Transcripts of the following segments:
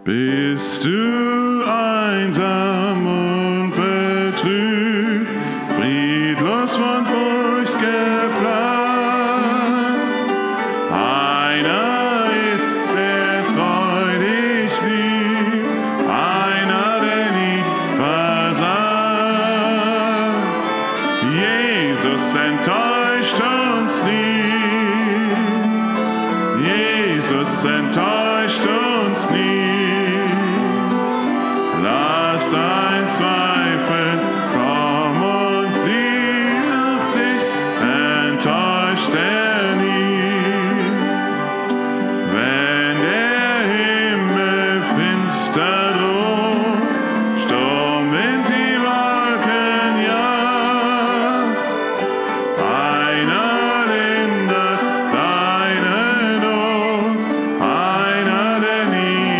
Bist du einsam und betrübt, friedlos von Furcht geplagt? Einer ist, der treu dich liebt, einer, der nie versagt. Jesus enttäuscht uns nie. Jesus enttäuscht uns nie. Lass dein Zweifel komm und sieh auf dich, enttäuscht er nie. Wenn der Himmel finster droht, Sturmwind die Wolken jagt, einer lindert deine Not, einer, der nie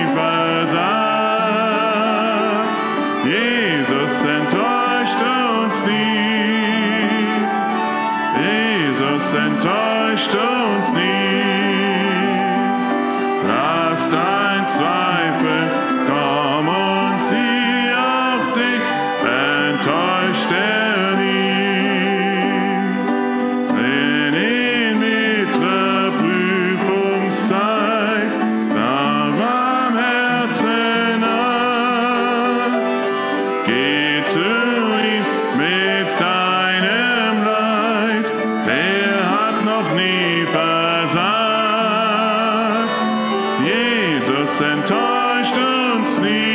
versagt. Jesus enttäuscht uns nie. Jesus enttäuscht uns nie. Lass dein Zweifel komm und sieh auf dich, enttäuscht er nie. Wenn in bitterer Prüfungszeit da warm Herzen nach, geh zu ihm mit deinem Leid, der hat noch nie versagt. Jesus enttäuscht uns nie.